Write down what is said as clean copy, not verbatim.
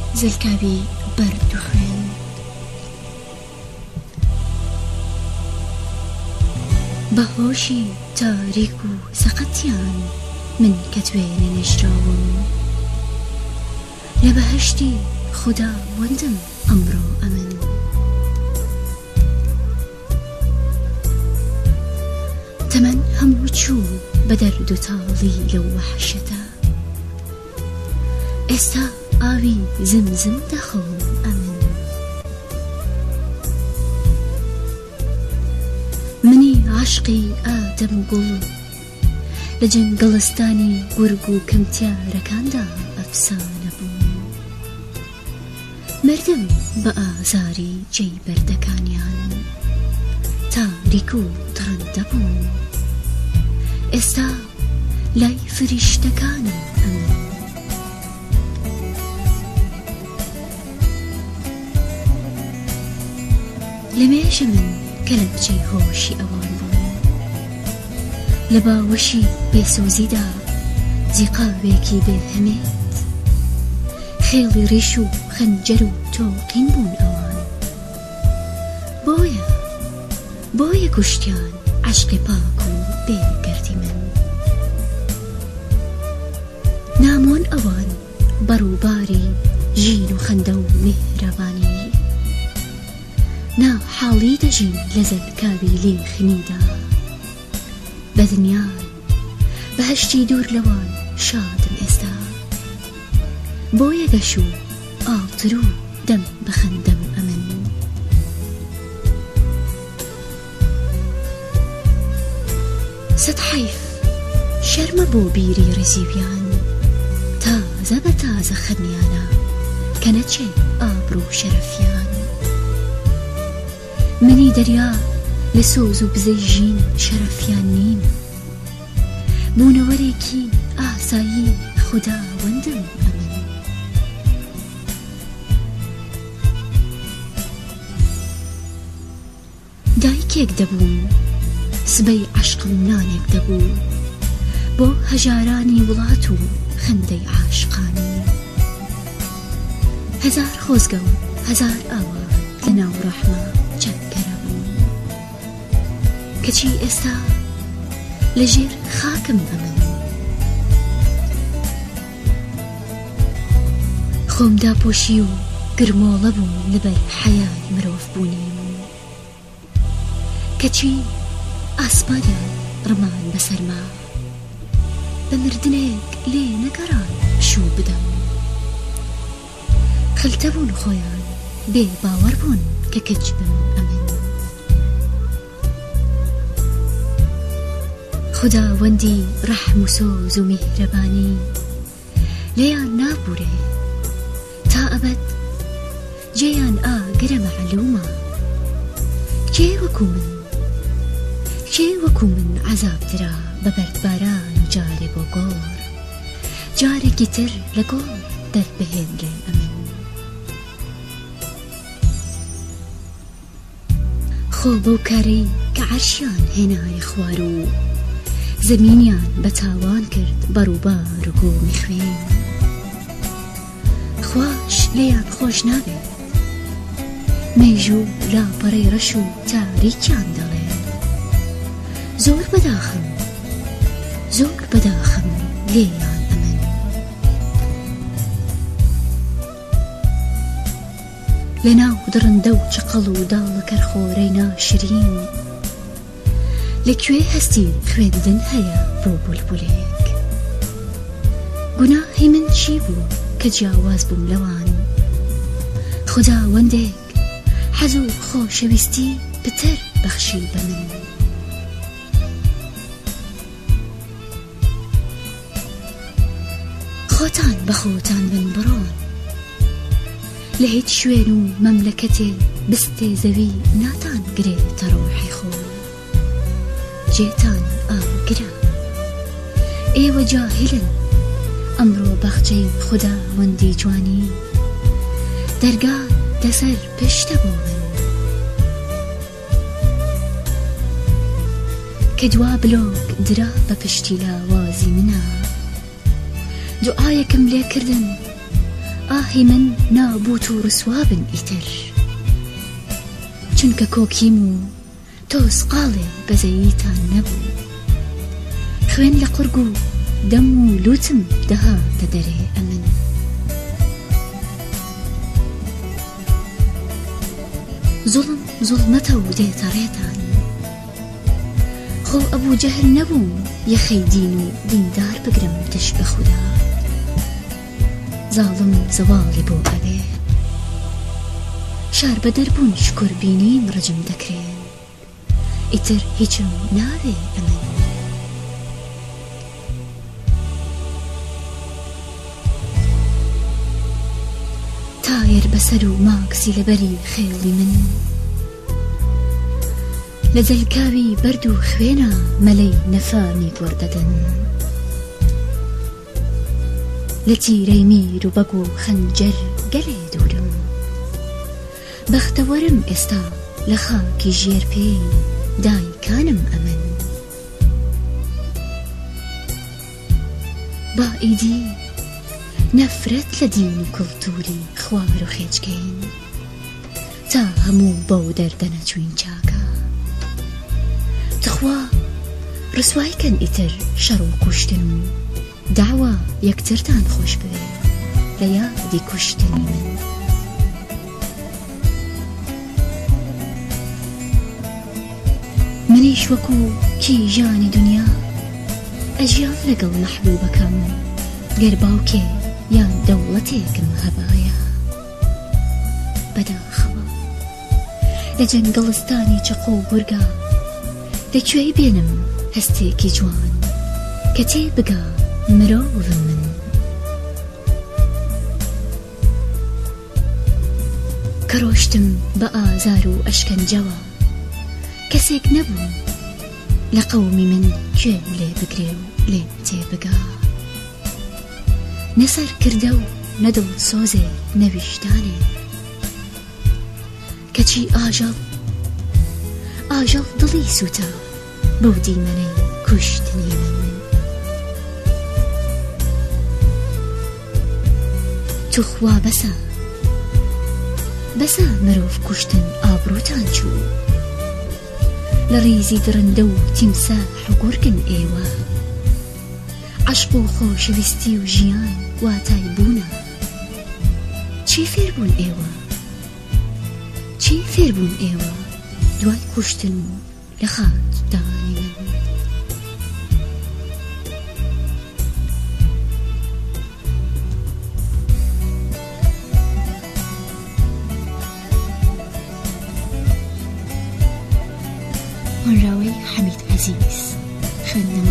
زلكابي برد وخوين بهوشي تاريكو سقطيان من كتوين نجراون لبهشتي خدا وندم أمرو أمن تمن هم وچو بدرد تالي لو وحشتا استا آوي زمزم دخون أمن مني عشقي آدم قلو لجن قلستاني ورقو كمتيا ركاندا أفسانة بون مردم بقى زاري جي بردكانيان تاريكو ترندبون استا لاي فرشتكاني أمن لميش من كلب جي هوشي أوان بون لبا وشي بيسوزيدا زيقاويكي بهميت خيلي ريشو خنجرو توقين بون أوان بويا كشتيان عشق باكو بيقرتي من نامون أوان برو باري جينو خندو مهرباني نا حالي دجين لزل كابي لي خنيدا بدنيان بهشتي دور لوان شادم استا بويا قشو آلترو دم بخندم أمن ستحيف شرم بو بيري رزيبيان تازة بتازة خنيانا كانت شي آبرو شرفيان مني دريا لسوزو بزيجين شرفيانين بونوريكي آسايين خدا وندم أمن دايكيك دبون سبي عشق منانيك دبو بو هجاراني ولاتو خندي عاشقاني هزار خوزقو هزار آوان لنا ورحمة كشي استا لجير خاكم أمن خوم دا بوشيو قرمولة بون لبر حياة مروف بونيم كشي أسبادا رمان بسرما بمردنيك لي نقران شو بدم خلتبون خويان بي باور بون ككجبن أمن خدا وندي رحم وسوز ومهرباني ليان نابوري تا أبد جيان قرى معلومة جي وكو من عذاب ترى ببرد باران جاري بوغور جاري كتر لقول در بهن للأمن خوبو كاري كعرشيان هنا يخوارو زمینیان بتاوان کرد بروبار و گومی خوین خواش لیان خوش نابید میجو لا پری رشو تاریکیان داله زور بداخم لیان أمن لناو درندو چقلو دال کرخورينا شرين لكوي هستين خويندن هيا بو بلبليك گناهي من شيبو كجاواز بملوان خدا وندك حزو خوشويستي بتر بخشي بمن خوتان بخوتان من برون لهيت شوينو مملكتي بستي زوي ناتان قريت روحي خو جيتان قرا ايوه جاهلا امرو بخجي خدا وندي جواني درقا دسر بشتبو من كدوا بلوك درا بپشتی لاوازی منا دعایکم لی کردن ئاهی من نابوت و ڕسوابن ئیتر چونکە کۆکیم و تۆز قاڵێ بەزەییتان نەبوو خوێن لە قورگ و دەم و لوتم دەهاتە دەرێ ئەمن زوڵم زوڵمەتە و دێتە ڕێتان خۆ ئەبوو جەهل نەبووم یەخەی دین و دیندار بگرم تش بە خودا زاڵم زەواڵی بۆ ئەبێ شار بە دەربوون شکر بینیم ڕجم دەکرێن ئیتر هیچم ناوێ ئەمن تایر بەسەر و ماکسی لەبەری خێڵی من لە جەلکاوی بەرد و خوێنە مەلەی نەفامی گوەردەدەن لە تیرەی میر و بەگ و خەنجەر گەلێ دوورم بەختەوەرم ئێستا لە خاکی ژێر پێی دایکانم ئەمن با ئیدی نەفرەت لە دین و کڵتوری خوار و خێجگەین تا هەموو بەو دەردەنە چوین چاکە تخوا ڕسوایکەن ئیتر شەڕ و کوشتن و داوا یەکترتان خۆش بوێ لە یادی کوشتنی من منیش وەکو کیژانی دنیا ئەژیان لەگەڵ مەحبوبەکەم گەر باوکێ یان دەوڵەتێکم هەبایە بەداخەوە لە جەنگەڵستانی چەقۆ و گورگا لەکوێی بێنم هەستێکی جوان کە تێ بگا مرۆڤم من کە ڕۆشتم بە ئازار و ئەشکەنجەوە کەسێک نەبوو لە قەومی من کوێم لێ بگرێ و لێم تێ بگا نەسەر کردە و نەدڵ سۆزێ نەویشتانێ کەچی ئاژەڵ دڵی سووتە بەو دیمەنەی کوشتنی من توخوا بەسە مرۆڤ کوشتن ئابڕوتان چوو لە ڕیزی درەندە و تیمساح و گورگن ئێوە عەشق و خۆشەویستی و ژیان واتای بوونە چی فێربوون ئێوە دوای کوشتن و لە خات دانی من هۆنراوەی حەمید عەزیز خوێندنەوە